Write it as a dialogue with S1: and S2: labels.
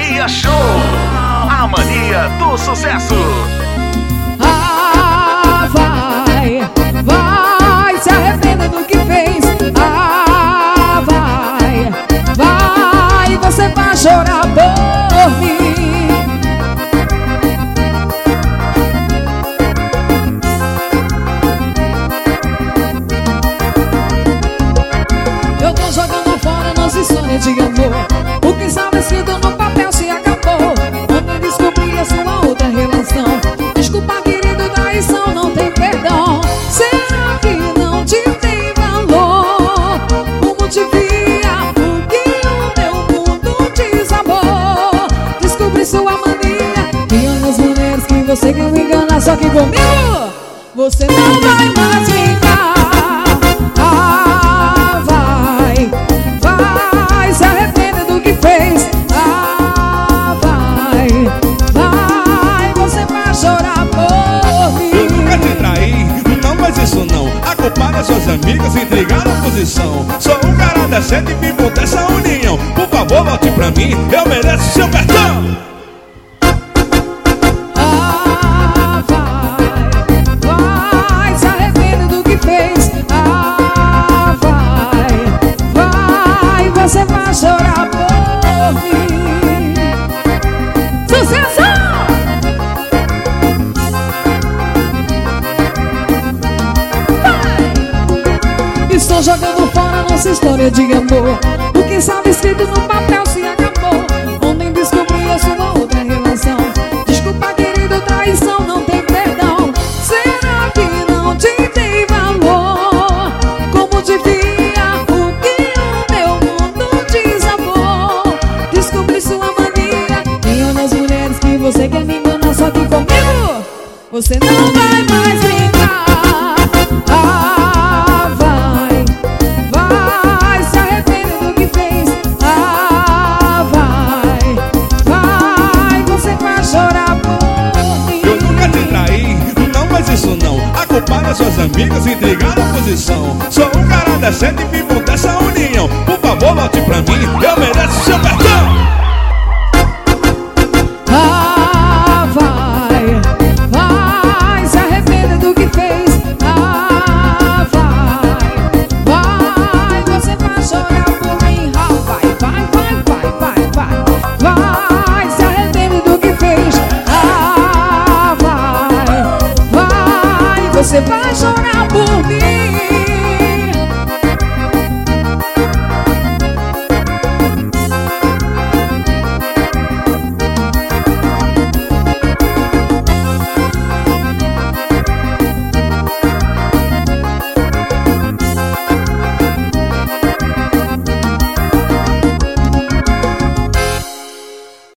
S1: Mania Show, a mania do sucesso.
S2: Ah, vai se arrepender do que fez. Ah, vai, você vai chorar por mim. Eu tô jogando fora nossa história de amor. O que estava escrito no papel se acabou. Ontem descobri a sua outra relação. Desculpa, querido, traição não tem perdão. Será que não te tem valor? Como te via, porque o meu mundo desabou. Descobri sua mania e as mulheres que você quer me enganar. Só que comigo você não vai mais ficar. Ah, vai se arrepender do que fez. Ah, vai, você vai chorar por mim.
S3: Eu nunca te traí, não faz isso não. A culpada é suas amigas intrigaram a posição. Sou um cara decente e vivo dessa união. Por favor, volte pra mim, eu mereço seu perdão.
S2: Ah, vai se arrepender do que fez. Ah, vai, você vai chorar por mim. Sucesso! Estou jogando fora nossa história de amor. O que estava escrito no papel se acabou. Ontem descobri a sua outra relação. Desculpa, querido, traição não tem perdão. Será que não te tem valor? Como te via, o que o meu mundo desabou. Descobri sua mania e olha as mulheres que você quer me enganar. Só que comigo você não vai mais brincar. Ah, vai se arrepender do que fez. Ah, vai, você vai chorar por mim.
S3: Eu nunca te traí, não faz isso não. A culpada é suas amigas intrigaram a posição. Sou um cara decente e vivo dessa união. Por favor, volte pra mim, eu mereço seu perdão.